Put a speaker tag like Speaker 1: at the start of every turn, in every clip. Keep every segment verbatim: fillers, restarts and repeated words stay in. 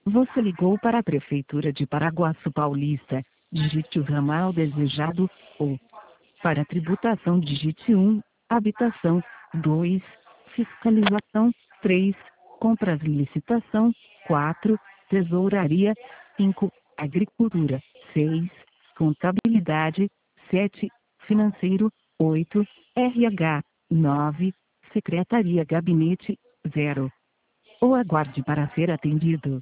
Speaker 1: Você ligou para a Prefeitura de Paraguaçu Paulista. Digite o ramal desejado, ou para tributação digite um, habitação, dois, fiscalização, três, compras e licitação, quatro, tesouraria, cinco, agricultura, seis, contabilidade, sete, financeiro, oito, R H, nove, secretaria gabinete, zero. Ou aguarde para ser atendido.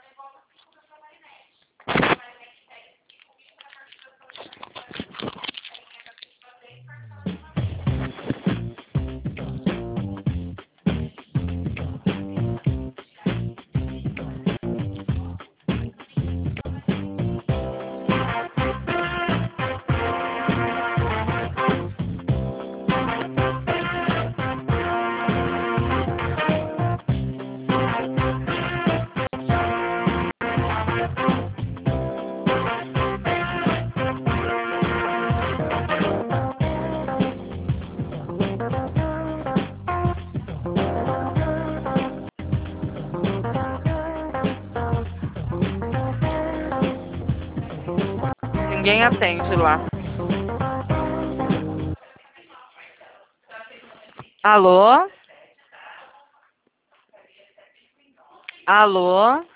Speaker 2: Ninguém atende lá. Alô? Alô?